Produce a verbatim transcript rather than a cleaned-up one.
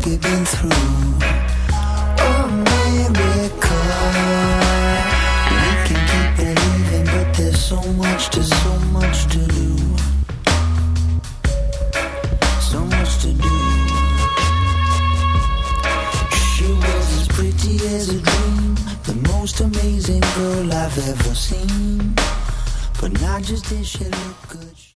we've been through. Oh, America, we can keep believing, but there's so much to, so much to do. So much to do. She was as pretty as a dream, the most amazing girl I've ever seen. But not just did she look good.